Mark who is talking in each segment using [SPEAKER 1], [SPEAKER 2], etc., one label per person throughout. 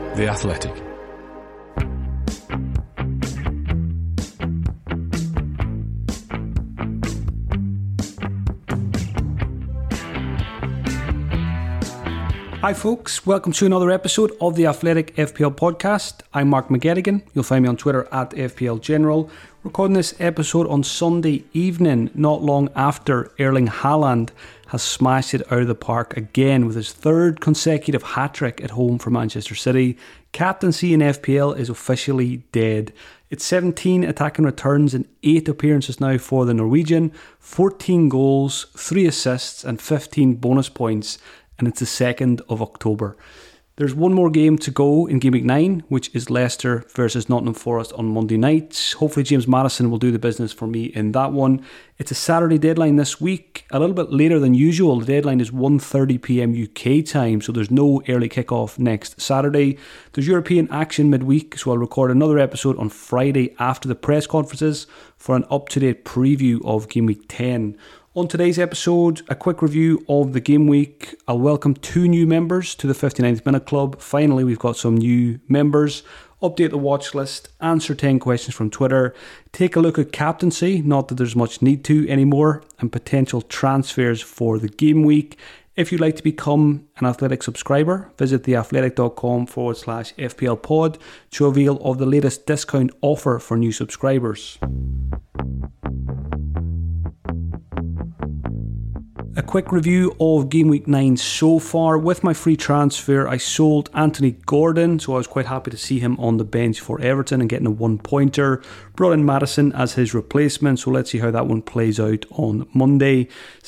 [SPEAKER 1] The Athletic.
[SPEAKER 2] Hi folks, welcome to another episode of the Athletic FPL podcast. I'm Mark McGettigan. You'll find me on Twitter at FPL General. Recording this episode on Sunday evening, not long after Erling Haaland has smashed it out of the park again with his third consecutive hat-trick at home for Manchester City. Captaincy in FPL is officially dead. It's 17 attacking returns and 8 appearances now for the Norwegian, 14 goals, 3 assists and 15 bonus points, and it's the 2nd of October. There's one more game to go in Game Week 9, which is Leicester versus Nottingham Forest on Monday night. Hopefully James Maddison will do the business for me in that one. It's a Saturday deadline this week, a little bit later than usual. The deadline is 1:30pm UK time, so there's no early kickoff next Saturday. There's European action midweek, so I'll record another episode on Friday after the press conferences for an up-to-date preview of Game Week 10. On today's episode, a quick review of the game week. I'll welcome 2 new members to the 59th Minute Club. Finally, we've got some new members. Update the watch list, answer 10 questions from Twitter, take a look at captaincy, not that there's much need to anymore, and potential transfers for the game week. If you'd like to become an Athletic subscriber, visit theathletic.com/FPL pod to avail of the latest discount offer for new subscribers. A quick review of Game Week 9 so far. With my free transfer, I sold Anthony Gordon, so I was quite happy to see him on the bench for Everton and getting a 1-pointer. Brought in Maddison as his replacement, so let's see how that one plays out on Monday.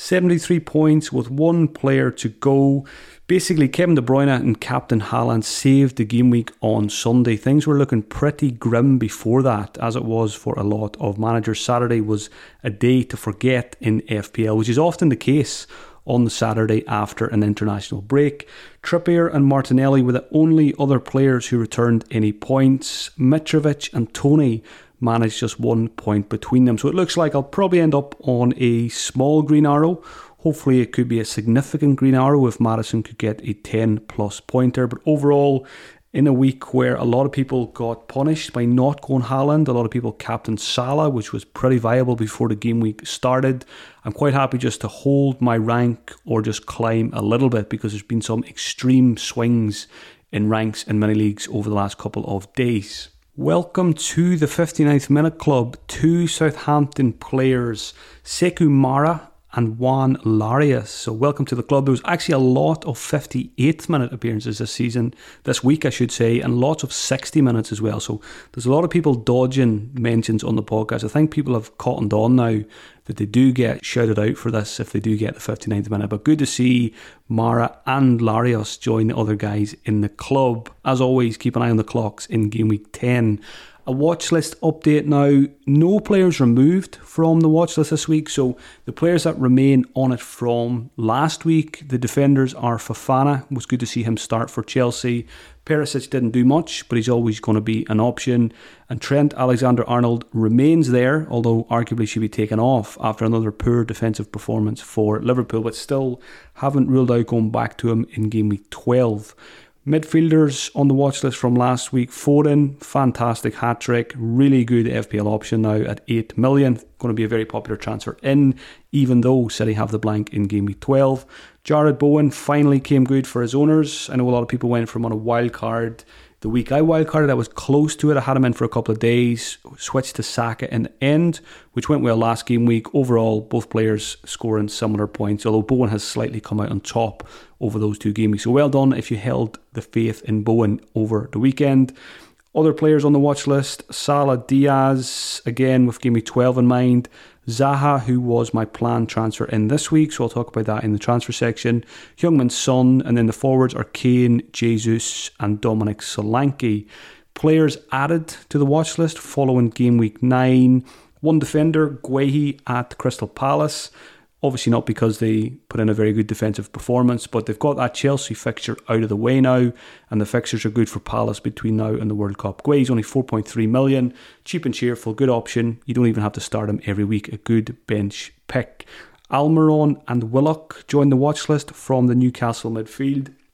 [SPEAKER 2] 73 points with 1 player to go. Basically, Kevin De Bruyne and Captain Haaland saved the game week on Sunday. Things were looking pretty grim before that, as it was for a lot of managers. Saturday was a day to forget in FPL, which is often the case on the Saturday after an international break. Trippier and Martinelli were the only other players who returned any points. Mitrovic and Toney managed just 1 point between them. So it looks like I'll probably end up on a small green arrow. Hopefully it could be a significant green arrow if Maddison could get a 10+ pointer. But overall, in a week where a lot of people got punished by not going Haaland, a lot of people captained Salah, which was pretty viable before the game week started, I'm quite happy just to hold my rank or just climb a little bit because there's been some extreme swings in ranks in many leagues over the last couple of days. Welcome to the 59th Minute Club. 2 Southampton players, Sekou Mara and Juan Larios. So welcome to the club. There was actually a lot of 58th minute appearances this week I should say, and lots of 60 minutes as well. So there's a lot of people dodging mentions on the podcast. I think people have cottoned on now that they do get shouted out for this if they do get the 59th minute. But good to see Mara and Larios join the other guys in the club. As always, keep an eye on the clocks in Game Week 10. A watch list update now. No players removed from the watch list this week, so the players that remain on it from last week, the defenders are Fofana. It was good to see him start for Chelsea. Perisic didn't do much, but he's always going to be an option. And Trent Alexander-Arnold remains there, although arguably should be taken off after another poor defensive performance for Liverpool, but still haven't ruled out going back to him in Game Week 12. Midfielders on the watch list from last week. Foden, fantastic hat-trick, really good FPL option now at 8 million. Going to be a very popular transfer in, even though City have the blank in Game Week 12. Jared Bowen finally came good for his owners. I know a lot of people went for him on a wild card. The week I wildcarded, I was close to it. I had him in for a couple of days, switched to Saka in the end, which went well last game week. Overall, both players scoring similar points, although Bowen has slightly come out on top over those 2 game weeks. So well done if you held the faith in Bowen over the weekend. Other players on the watch list, Salah, Diaz, again with game week 12 in mind. Zaha, who was my planned transfer in this week, so I'll talk about that in the transfer section. Heung-min Son, and then the forwards are Kane, Jesus and Dominic Solanke. Players added to the watch list following game week 9. One defender, Guehi at Crystal Palace. Obviously not because they put in a very good defensive performance, but they've got that Chelsea fixture out of the way now, and the fixtures are good for Palace between now and the World Cup. Guehi's only 4.3 million, cheap and cheerful, good option. You don't even have to start him every week, a good bench pick. Almiron and Willock join the watch list from the Newcastle midfield.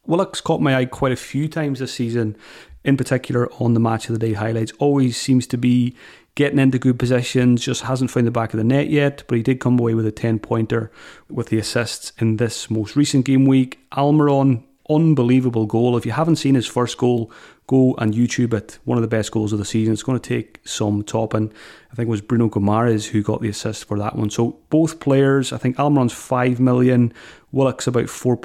[SPEAKER 2] Willock's caught my eye quite a few times this season, in particular on the Match of the Day highlights. Always seems to be getting into good positions, just hasn't found the back of the net yet, but he did come away with a 10-pointer with the assists in this most recent game week. Almiron, unbelievable goal. If you haven't seen his first goal, go and YouTube it. One of the best goals of the season. It's going to take some topping. I think it was Bruno Guimaraes who got the assist for that one. So both players, I think Almiron's 5 million, Willock's about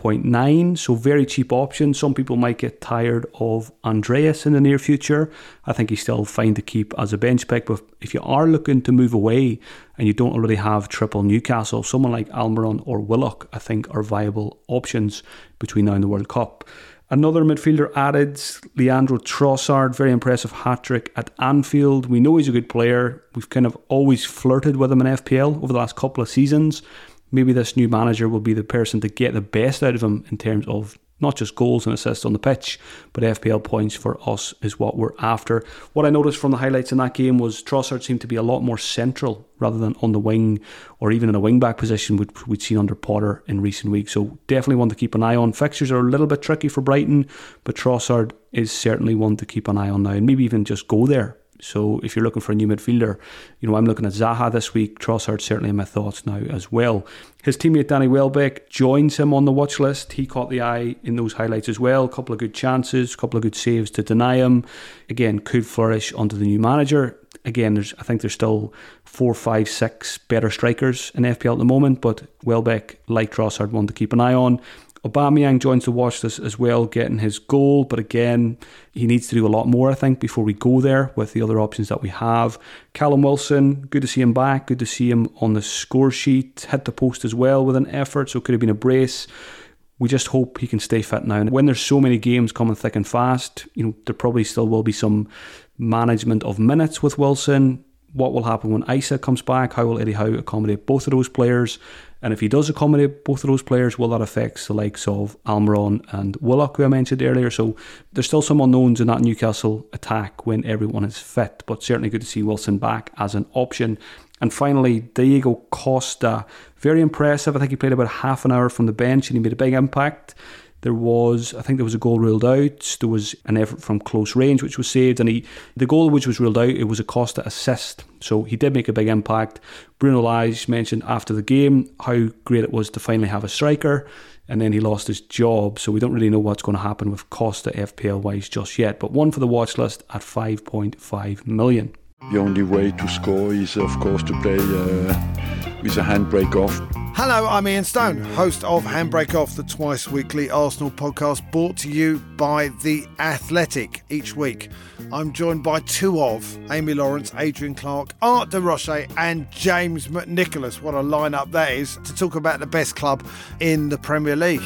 [SPEAKER 2] 4.9, so very cheap option. Some people might get tired of Andreas in the near future. I think he's still fine to keep as a bench pick, but if you are looking to move away and you don't already have triple Newcastle, someone like Almiron or Willock, I think, are viable options between now and the World Cup. Another midfielder added, Leandro Trossard, very impressive hat-trick at Anfield. We know he's a good player. We've kind of always flirted with him in FPL over the last couple of seasons. Maybe this new manager will be the person to get the best out of him in terms of not just goals and assists on the pitch, but FPL points for us is what we're after. What I noticed from the highlights in that game was Trossard seemed to be a lot more central rather than on the wing or even in a wing-back position which we'd seen under Potter in recent weeks. So definitely one to keep an eye on. Fixtures are a little bit tricky for Brighton, but Trossard is certainly one to keep an eye on now and maybe even just go there. So if you're looking for a new midfielder, I'm looking at Zaha this week. Trossard's certainly in my thoughts now as well. His teammate Danny Welbeck joins him on the watch list. He caught the eye in those highlights as well. A couple of good chances, a couple of good saves to deny him. Again, could flourish under the new manager. Again, I think there's still 4, 5, 6 better strikers in FPL at the moment, but Welbeck, like Trossard, one to keep an eye on. Aubameyang joins the watch list as well, getting his goal, but again, he needs to do a lot more, I think, before we go there with the other options that we have. Callum Wilson, good to see him back, good to see him on the score sheet, hit the post as well with an effort, so it could have been a brace. We just hope he can stay fit now. And when there's so many games coming thick and fast, there probably still will be some management of minutes with Wilson. What will happen when Isa comes back? How will Eddie Howe accommodate both of those players? And if he does accommodate both of those players, will that affect the likes of Almiron and Willock, who I mentioned earlier? So there's still some unknowns in that Newcastle attack when everyone is fit, but certainly good to see Wilson back as an option. And finally, Diego Costa, very impressive. I think he played about half an hour from the bench and he made a big impact. I think there was a goal ruled out. There was an effort from close range which was saved, and the goal which was ruled out, it was a Costa assist. So he did make a big impact. Bruno Lage mentioned after the game how great it was to finally have a striker, and then he lost his job. So we don't really know what's going to happen with Costa FPL wise just yet. But one for the watch list at 5.5 million.
[SPEAKER 1] The only way to score is, of course, to play with a handbrake off.
[SPEAKER 3] Hello, I'm Ian Stone, host of Handbrake Off, the twice weekly Arsenal podcast brought to you by The Athletic each week. I'm joined by two of Amy Lawrence, Adrian Clark, Art de Roche and James McNicholas. What a lineup that is to talk about the best club in the Premier League.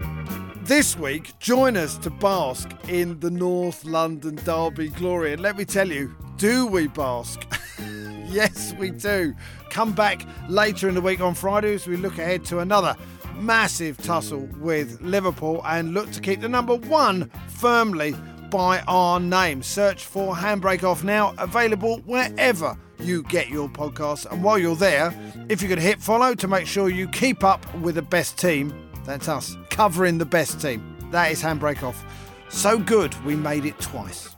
[SPEAKER 3] This week, join us to bask in the North London Derby glory. And let me tell you, do we bask? Yes, we do. Come back later in the week on Friday as we look ahead to another massive tussle with Liverpool and look to keep the number one firmly by our name. Search for Handbrake Off now, available wherever you get your podcasts. And while you're there, if you could hit follow to make sure you keep up with the best team, that's us, covering the best team. That is Handbrake Off. So good, we made it twice.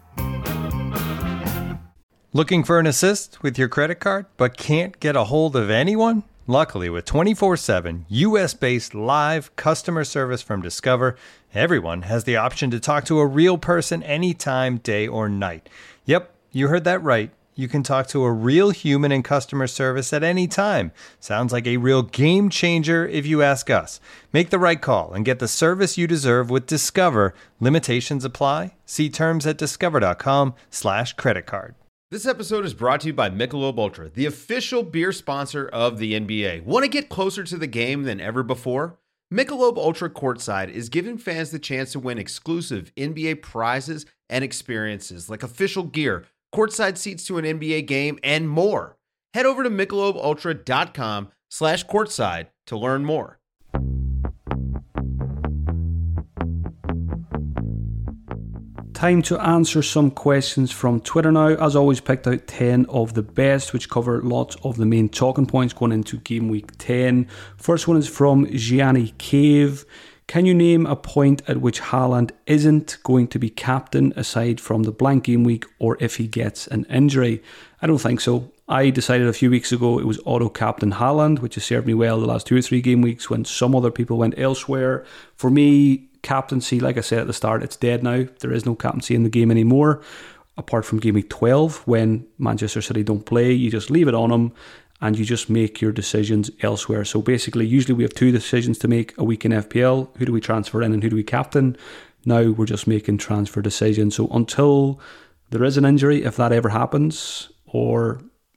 [SPEAKER 4] Looking for an assist with your credit card, but can't get a hold of anyone? Luckily, with 24/7 US-based live customer service from Discover, everyone has the option to talk to a real person anytime, day or night. Yep, you heard that right. You can talk to a real human in customer service at any time. Sounds like a real game changer if you ask us. Make the right call and get the service you deserve with Discover. Limitations apply. See terms at discover.com/creditcard.
[SPEAKER 5] This episode is brought to you by Michelob Ultra, the official beer sponsor of the NBA. Want to get closer to the game than ever before? Michelob Ultra Courtside is giving fans the chance to win exclusive NBA prizes and experiences like official gear, courtside seats to an NBA game, and more. Head over to MichelobUltra.com/courtside to learn more.
[SPEAKER 2] Time to answer some questions from Twitter now. As always, picked out 10 of the best, which cover lots of the main talking points going into game week 10. First one is from Gianni Cave. Can you name a point at which Haaland isn't going to be captain aside from the blank game week or if he gets an injury? I don't think so. I decided a few weeks ago it was auto-captain Haaland, which has served me well the last 2 or 3 game weeks when some other people went elsewhere. For me, captaincy, like I said at the start, it's dead now. There is no captaincy in the game anymore, apart from game week 12 when Manchester City don't play. You just leave it on them and you just make your decisions elsewhere. So basically, usually we have 2 decisions to make a week in FPL. Who do we transfer in and who do we captain? Now we're just making transfer decisions. So until there is an injury, if that ever happens, or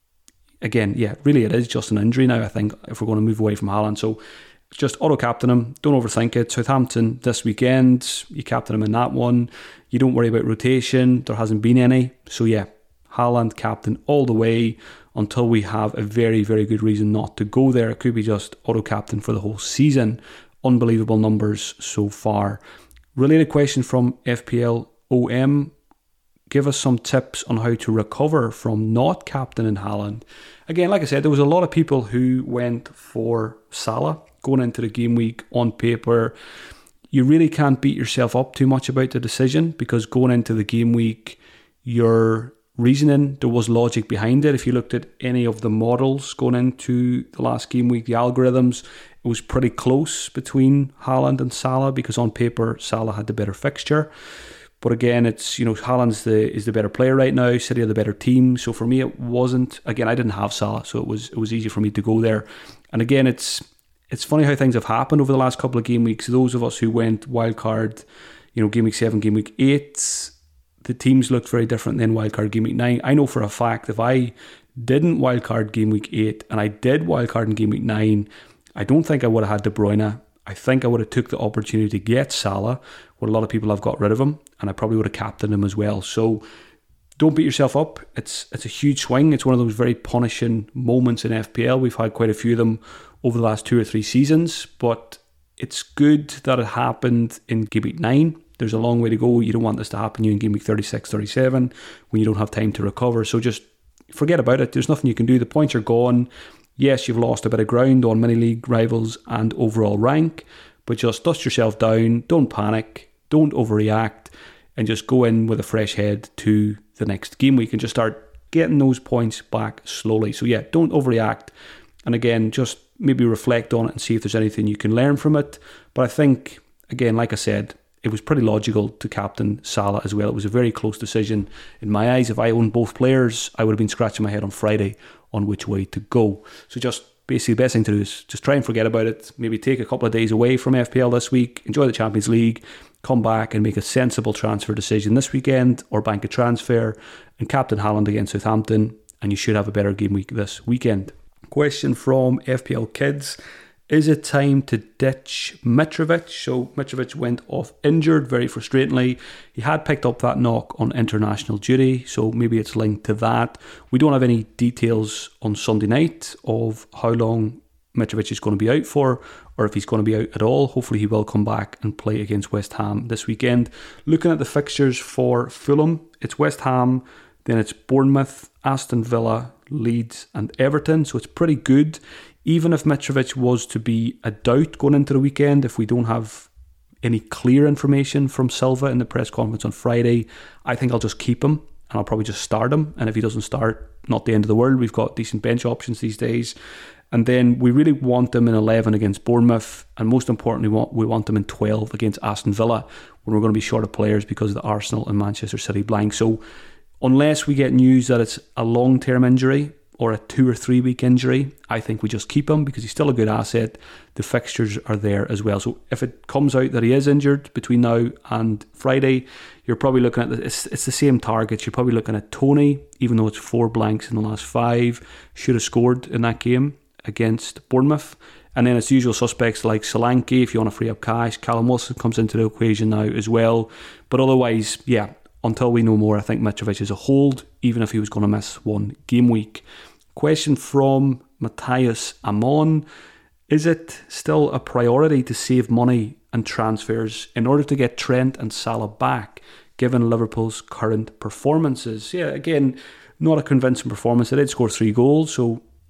[SPEAKER 2] again, yeah, really it is just an injury now, I think, if we're going to move away from Haaland. So just auto-captain him. Don't overthink it. Southampton this weekend, you captain him in that one. You don't worry about rotation. There hasn't been any. So yeah, Haaland captain all the way until we have a very, very good reason not to go there. It could be just auto-captain for the whole season. Unbelievable numbers so far. Related question from FPL OM. Give us some tips on how to recover from not captaining Haaland. Again, like I said, there was a lot of people who went for Salah going into the game week on paper. You really can't beat yourself up too much about the decision because going into the game week, your reasoning, there was logic behind it. If you looked at any of the models going into the last game week, the algorithms, it was pretty close between Haaland and Salah because on paper, Salah had the better fixture. But again, it's, Haaland is the better player right now. City are the better team. So for me, it wasn't. Again, I didn't have Salah, so it was easy for me to go there. And again, it's funny how things have happened over the last couple of game weeks. Those of us who went wildcard, game week 7, game week 8, the teams looked very different than wildcard game week 9. I know for a fact if I didn't wildcard game week 8 and I did wildcard in game week 9, I don't think I would have had De Bruyne. I think I would have took the opportunity to get Salah, where a lot of people have got rid of him, and I probably would have captained him as well. So don't beat yourself up. It's a huge swing. It's one of those very punishing moments in FPL. We've had quite a few of them over the last 2 or 3 seasons, but it's good that it happened in game week 9. There's a long way to go. You don't want this to happen to you in game week 36, 37 when you don't have time to recover. So just forget about it. There's nothing you can do. The points are gone. Yes, you've lost a bit of ground on mini-league rivals and overall rank, but just dust yourself down, don't panic, don't overreact, and just go in with a fresh head to the next game week and just start getting those points back slowly. So yeah, don't overreact. And again, just maybe reflect on it and see if there's anything you can learn from it. But I think, again, like I said, it was pretty logical to captain Salah as well. It was a very close decision in my eyes. If I owned both players, I would have been scratching my head on Friday on which way to go. So just basically the best thing to do is just try and forget about it. Maybe take a couple of days away from FPL this week, enjoy the Champions League, come back and make a sensible transfer decision this weekend or bank a transfer and captain Haaland against Southampton, and you should have a better game week this weekend. Question from FPL Kids. Is it time to ditch Mitrovic? So Mitrovic went off injured very frustratingly. He had picked up that knock on international duty, so maybe it's linked to that. We don't have any details on Sunday night of how long Mitrovic is going to be out for, or if he's going to be out at all. Hopefully he will come back and play against West Ham this weekend. Looking at the fixtures for Fulham, it's West Ham, then it's Bournemouth, Aston Villa, Leeds and Everton, so it's pretty good. Even if Mitrovic was to be a doubt going into the weekend, if we don't have any clear information from Silva in the press conference on Friday, I think I'll just keep him and I'll probably just start him. And if he doesn't start, not the end of the world. We've got decent bench options these days. And then we really want him in 11 against Bournemouth, and most importantly, we want him in 12 against Aston Villa when we're going to be short of players because of the Arsenal and Manchester City blank. So unless we get news that it's a long-term injury or a 2 or 3 week injury, I think we just keep him because he's still a good asset. The fixtures are there as well. So if it comes out that he is injured between now and Friday, you're probably looking at it's the same targets. You're probably looking at Tony, even though it's 4 blanks in the last 5, should have scored in that game against Bournemouth. And then it's the usual suspects like Solanke, if you want to free up cash. Callum Wilson comes into the equation now as well. But otherwise, yeah, until we know more, I think Mitrovic is a hold, even if he was going to miss 1 game week. Question from Matthias Amon. Is it still a priority to save money and transfers in order to get Trent and Salah back, given Liverpool's current performances? Yeah, again, not a convincing performance. They did score 3 goals, so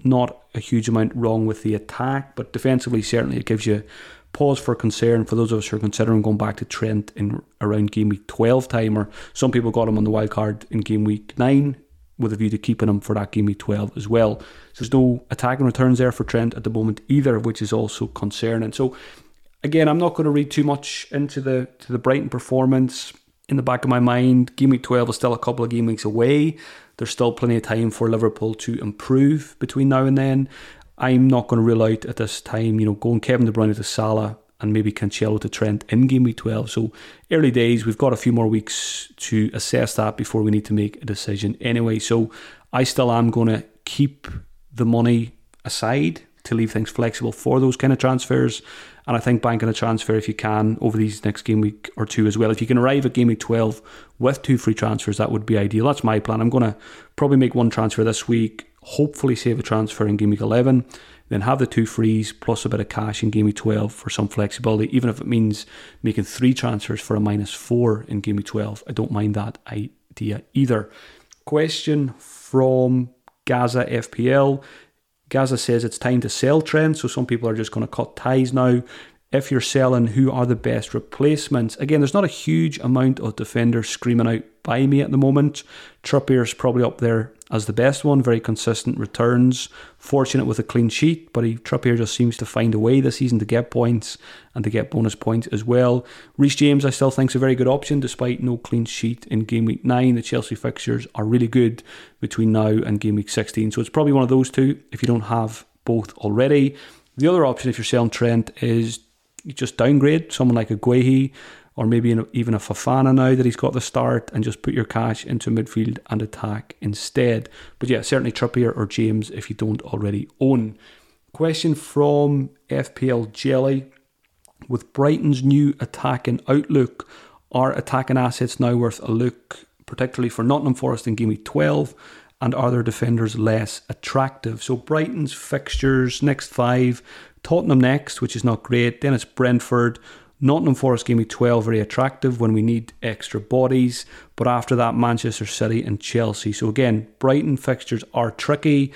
[SPEAKER 2] not a huge amount wrong with the attack, but defensively, certainly it gives you pause for concern for those of us who are considering going back to Trent in around game week 12 time, or some people got him on the wild card in game week 9 with a view to keeping him for that game week 12 as well. So there's no attacking returns there for Trent at the moment either, which is also concerning. So again, I'm not going to read too much into the Brighton performance. In the back of my mind, game week 12 is still a couple of game weeks away. There's still plenty of time for Liverpool to improve between now and then. I'm not going to rule out at this time, going Kevin De Bruyne to Salah and maybe Cancelo to Trent in game week 12. So early days, we've got a few more weeks to assess that before we need to make a decision anyway. So I still am going to keep the money aside to leave things flexible for those kind of transfers. And I think banking a transfer if you can over these next game week or two as well. If you can arrive at game week 12 with 2 free transfers, that would be ideal. That's my plan. I'm going to probably make 1 transfer this week, hopefully save a transfer in game week 11, then have the 2 frees plus a bit of cash in game week 12 for some flexibility. Even if it means making 3 transfers for a -4 in game week 12, I don't mind that idea either. Question from Gaza FPL. Gaza says it's time to sell Trent, so some people are just going to cut ties now. If you're selling, who are the best replacements? Again, there's not a huge amount of defenders screaming out by me at the moment. Trippier's probably up there as the best one, very consistent returns, fortunate with a clean sheet, but Trippier just seems to find a way this season to get points and to get bonus points as well. Reece James I still think is a very good option despite no clean sheet in game week 9. The Chelsea fixtures are really good between now and game week 16, so it's probably one of those two if you don't have both already. The other option if you're selling Trent is you just downgrade someone like a Guehi, or maybe even a Fofana now that he's got the start, and just put your cash into midfield and attack instead. But yeah, certainly Trippier or James if you don't already own. Question from FPL Jelly. With Brighton's new attacking outlook, are attacking assets now worth a look, particularly for Nottingham Forest in game week 12? And are their defenders less attractive? So Brighton's fixtures, next 5, Tottenham next, which is not great. Then it's Brentford. Nottingham Forest game week 12, very attractive when we need extra bodies. But after that, Manchester City and Chelsea. So again, Brighton fixtures are tricky.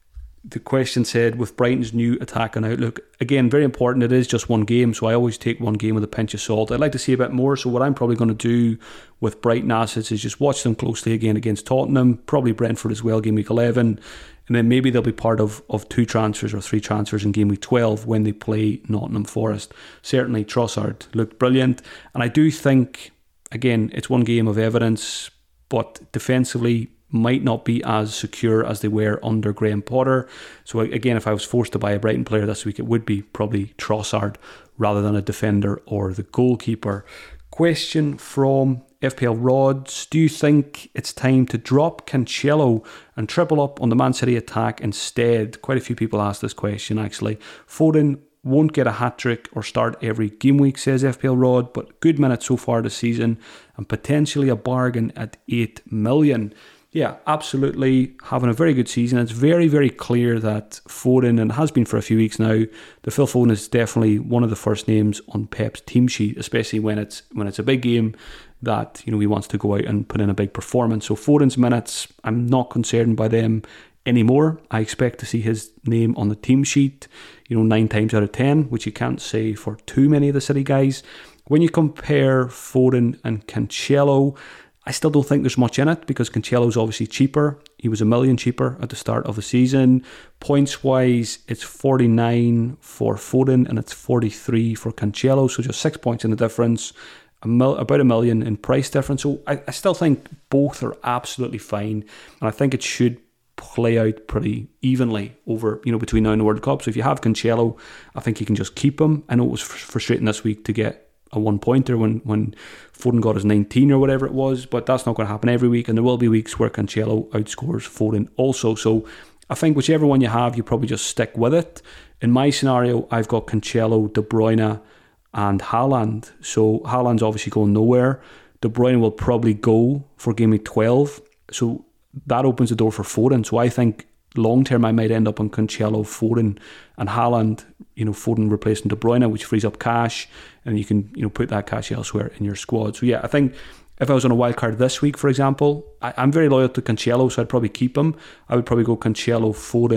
[SPEAKER 2] The question said, with Brighton's new attack and outlook, again, very important, it is just 1 game, so I always take 1 game with a pinch of salt. I'd like to see a bit more, so what I'm probably going to do with Brighton assets is just watch them closely again against Tottenham, probably Brentford as well, game week 11, and then maybe they'll be part of 2 transfers or 3 transfers in game week 12 when they play Nottingham Forest. Certainly Trossard looked brilliant, and I do think, again, it's 1 game of evidence, but defensively might not be as secure as they were under Graham Potter. So again, if I was forced to buy a Brighton player this week, it would be probably Trossard rather than a defender or the goalkeeper. Question from FPL Rods. Do you think it's time to drop Cancelo and triple up on the Man City attack instead? Quite a few people asked this question actually. Foden won't get a hat-trick or start every game week, says FPL Rod, but good minutes so far this season and potentially a bargain at 8 million. Yeah, absolutely having a very good season. It's very, very clear that Foden, and has been for a few weeks now, that Phil Foden is definitely one of the first names on Pep's team sheet, especially when it's a big game that he wants to go out and put in a big performance. So Foden's minutes, I'm not concerned by them anymore. I expect to see his name on the team sheet, 9 times out of 10, which you can't say for too many of the City guys. When you compare Foden and Cancelo, I still don't think there's much in it because Cancelo's obviously cheaper. He was $1 million cheaper at the start of the season. Points-wise, it's 49 for Foden and it's 43 for Cancelo, so just 6 points in the difference. About $1 million in price difference. So I still think both are absolutely fine, and I think it should play out pretty evenly over, between now and the World Cup. So if you have Cancelo, I think you can just keep him. I know it was frustrating this week to get a 1-pointer when Foden got his 19 or whatever it was, but that's not going to happen every week, and there will be weeks where Cancelo outscores Foden also. So I think whichever one you have, you probably just stick with it. In my scenario, I've got Cancelo, De Bruyne and Haaland. So Haaland's obviously going nowhere. De Bruyne will probably go for game week 12, so that opens the door for Foden. So I think long term I might end up on Cancelo, Foden and Haaland, Foden replacing De Bruyne, which frees up cash, and you can put that cash elsewhere in your squad. So yeah, I think if I was on a wild card this week, for example, I'm very loyal to Cancelo, so I'd probably keep him. I would probably go Cancelo, Foden,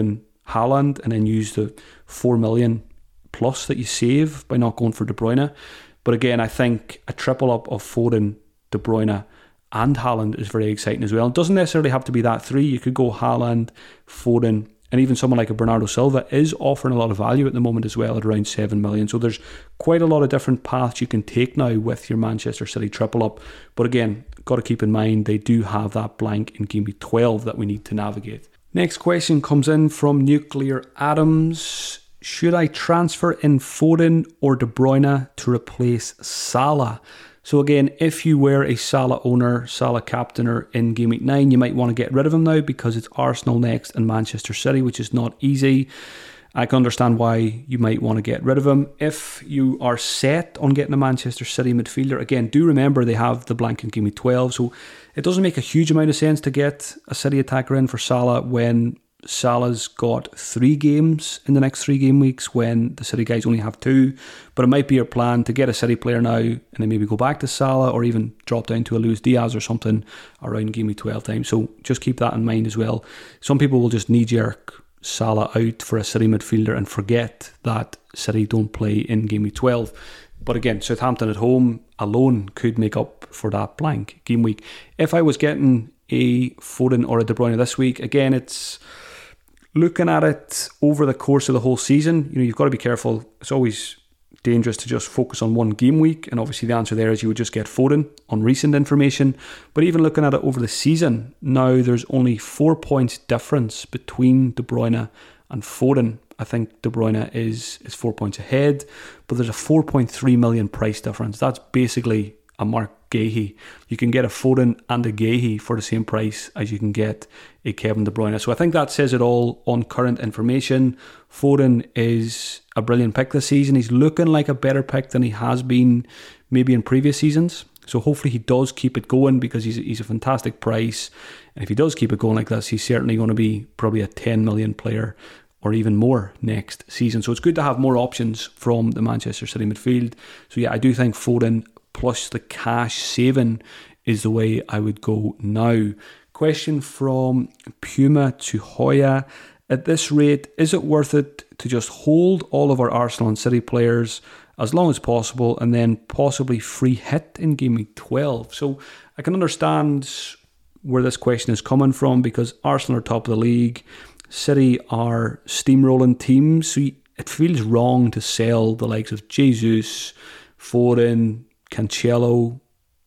[SPEAKER 2] Haaland and then use the 4 million plus that you save by not going for De Bruyne. But again, I think a triple up of Foden, De Bruyne and Haaland is very exciting as well. It doesn't necessarily have to be that three. You could go Haaland, Foden, and even someone like a Bernardo Silva is offering a lot of value at the moment as well at around 7 million. So there's quite a lot of different paths you can take now with your Manchester City triple up. But again, got to keep in mind they do have that blank in game week 12 that we need to navigate. Next question comes in from Nuclear Adams. Should I transfer in Foden or De Bruyne to replace Salah? So again, if you were a Salah owner, Salah captainer in Game Week 9, you might want to get rid of him now because it's Arsenal next and Manchester City, which is not easy. I can understand why you might want to get rid of him. If you are set on getting a Manchester City midfielder, again, do remember they have the blank in Game Week 12, so it doesn't make a huge amount of sense to get a City attacker in for Salah when Salah's got 3 games in the next 3 game weeks when the City guys only have 2. But it might be your plan to get a City player now and then maybe go back to Salah or even drop down to a Luis Diaz or something around game week 12 time. So just keep that in mind as well. Some people will just knee-jerk Salah out for a City midfielder and forget that City don't play in game week 12. But again, Southampton at home alone could make up for that blank game week. If I was getting a Foden or a De Bruyne this week, again, it's looking at it over the course of the whole season. You've got to be careful. It's always dangerous to just focus on one game week, and obviously the answer there is you would just get Foden on recent information. But even looking at it over the season, now there's only 4 points difference between De Bruyne and Foden. I think De Bruyne is 4 points ahead, but there's a 4.3 million price difference. That's basically a Mark Guéhi. You can get a Foden and a Guéhi for the same price as you can get a Kevin De Bruyne. So I think that says it all on current information. Foden is a brilliant pick this season. He's looking like a better pick than he has been maybe in previous seasons. So hopefully he does keep it going because he's a fantastic price. And if he does keep it going like this, he's certainly going to be probably a 10 million player or even more next season. So it's good to have more options from the Manchester City midfield. So yeah, I do think Foden plus the cash saving is the way I would go now. Question from Puma to Hoya. At this rate, is it worth it to just hold all of our Arsenal and City players as long as possible and then possibly free hit in game week 12? So I can understand where this question is coming from because Arsenal are top of the league. City are steamrolling teams. So it feels wrong to sell the likes of Jesus, Foden, Cancelo,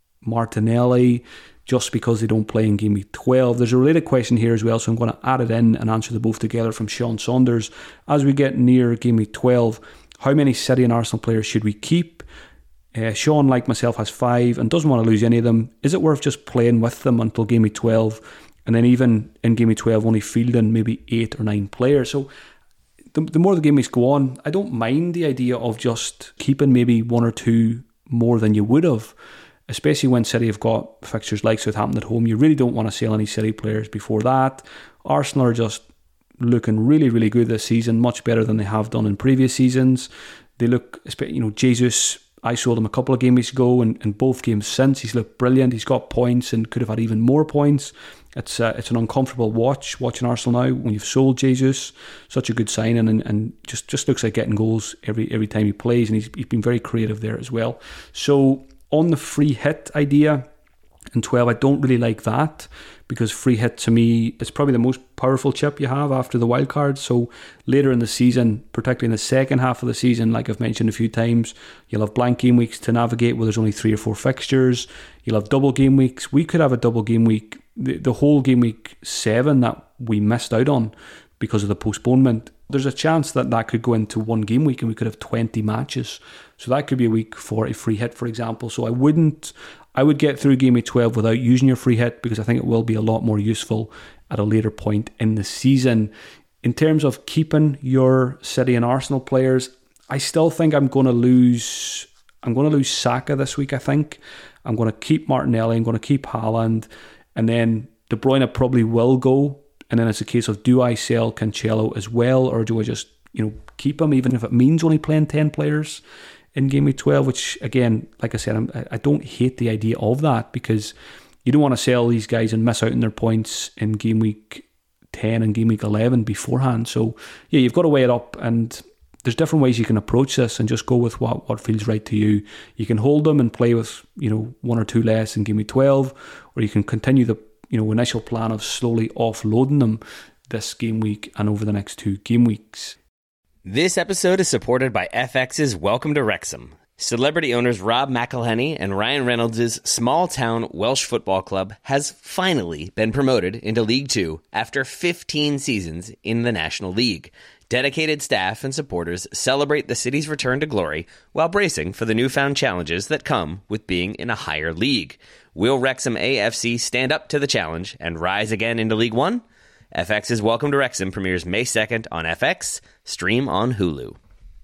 [SPEAKER 2] Martinelli, just because they don't play in game week 12. There's a related question here as well, so I'm going to add it in and answer them both together from Sean Saunders. As we get near game week 12, how many City and Arsenal players should we keep? Sean, like myself, has 5 and doesn't want to lose any of them. Is it worth just playing with them until game week 12? And then even in game week 12, only fielding maybe 8 or 9 players. So the more the game weeks go on, I don't mind the idea of just keeping maybe 1 or 2 more than you would have, especially when City have got fixtures like Southampton at home. You really don't want to sell any City players before that. Arsenal are just looking really, really good this season, much better than they have done in previous seasons. They look, Jesus, I sold him a couple of game weeks ago, and in both games since, he's looked brilliant. He's got points and could have had even more points. It's an uncomfortable watching Arsenal now when you've sold Jesus. Such a good signing and just looks like getting goals every time he plays, and he's been very creative there as well. So on the free hit idea in 12, I don't really like that because free hit to me is probably the most powerful chip you have after the wild card. So later in the season, particularly in the second half of the season, like I've mentioned a few times, you'll have blank game weeks to navigate where there's only 3 or 4 fixtures. You'll have double game weeks. We could have a double game week. The whole game week 7 that we missed out on because of the postponement, there's a chance that could go into one game week and we could have 20 matches. So that could be a week for a free hit, for example. So I would get through game week 12 without using your free hit because I think it will be a lot more useful at a later point in the season. In terms of keeping your City and Arsenal players, I still think I'm going to lose Saka this week, I think. I'm going to keep Martinelli, I'm going to keep Haaland, and then De Bruyne probably will go. And then it's a case of, do I sell Cancelo as well, or do I just keep him, even if it means only playing 10 players in game week 12? Which, again, like I said, I don't hate the idea of that because you don't want to sell these guys and miss out on their points in game week 10 and game week 11 beforehand. So yeah, you've got to weigh it up, and there's different ways you can approach this and just go with what feels right to you. You can hold them and play with, 1 or 2 less in game week 12, or you can continue the initial plan of slowly offloading them this game week and over the next 2 game weeks.
[SPEAKER 6] This episode is supported by FX's Welcome to Wrexham. Celebrity owners Rob McElhenney and Ryan Reynolds' small-town Welsh football club has finally been promoted into League Two after 15 seasons in the National League. Dedicated staff and supporters celebrate the city's return to glory while bracing for the newfound challenges that come with being in a higher league. Will Wrexham AFC stand up to the challenge and rise again into League One? FX's Welcome to Wrexham premieres May 2nd on FX, stream on Hulu.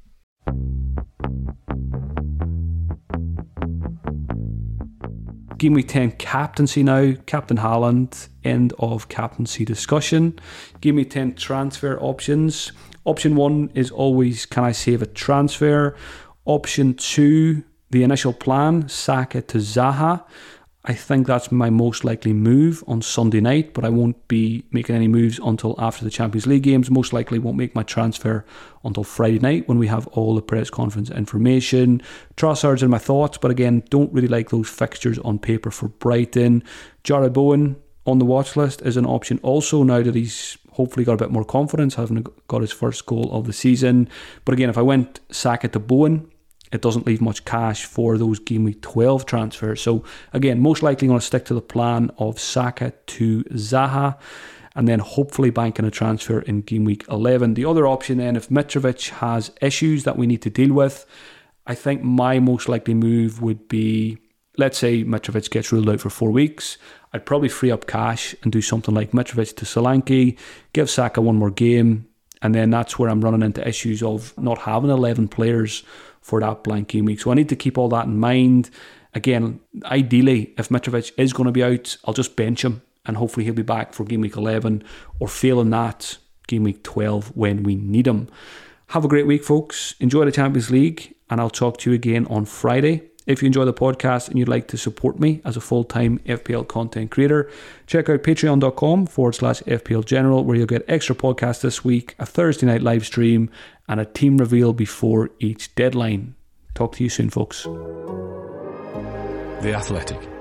[SPEAKER 2] Game week 10 captaincy now. Captain Haaland, end of captaincy discussion. Game week 10 transfer options. Option 1 is always, can I save a transfer? Option 2, the initial plan, Saka to Zaha. I think that's my most likely move on Sunday night, but I won't be making any moves until after the Champions League games. Most likely won't make my transfer until Friday night when we have all the press conference information. Trossard's in my thoughts, but again, don't really like those fixtures on paper for Brighton. Jarrod Bowen on the watch list is an option also now that he's hopefully got a bit more confidence, having got his first goal of the season. But again, if I went Saka to Bowen, it doesn't leave much cash for those game week 12 transfers. So again, most likely going to stick to the plan of Saka to Zaha and then hopefully banking a transfer in game week 11. The other option then, if Mitrovic has issues that we need to deal with, I think my most likely move would be, let's say Mitrovic gets ruled out for 4 weeks. I'd probably free up cash and do something like Mitrovic to Solanke, give Saka 1 more game, and then that's where I'm running into issues of not having 11 players for that blank game week. So I need to keep all that in mind. Again, ideally, if Mitrovic is going to be out, I'll just bench him and hopefully he'll be back for game week 11, or failing that, game week 12 when we need him. Have a great week, folks. Enjoy the Champions League, and I'll talk to you again on Friday. If you enjoy the podcast and you'd like to support me as a full-time FPL content creator, check out patreon.com/FPL General, where you'll get extra podcasts this week, a Thursday night live stream, and a team reveal before each deadline. Talk to you soon, folks.
[SPEAKER 7] The Athletic.